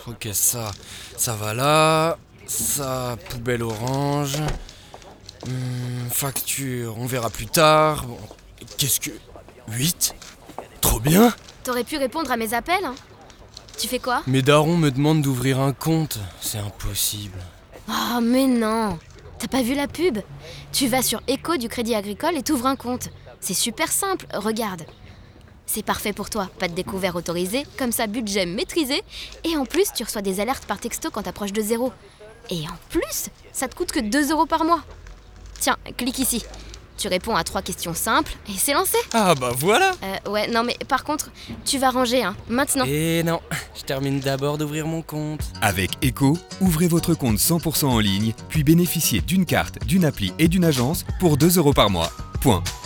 Ok, ça va là. Ça, poubelle orange. Facture, on verra plus tard. Bon, qu'est-ce que... 8 ? Trop bien. T'aurais pu répondre à mes appels, hein. Tu fais quoi? Mes darons me demandent d'ouvrir un compte. C'est impossible. Oh, mais non. T'as pas vu la pub? Tu vas sur Eco du Crédit Agricole et t'ouvres un compte. C'est super simple, regarde. C'est parfait pour toi, pas de découvert autorisé, comme ça budget maîtrisé, et en plus tu reçois des alertes par texto quand t'approches de 0. Et en plus, ça te coûte que 2 € par mois. Tiens, clique ici. Tu réponds à 3 questions simples et c'est lancé. Ah bah voilà. Ouais, non mais par contre, tu vas ranger, hein, maintenant. Et non, je termine d'abord d'ouvrir mon compte. Avec Eco, ouvrez votre compte 100% en ligne, puis bénéficiez d'une carte, d'une appli et d'une agence pour 2 € par mois. Point.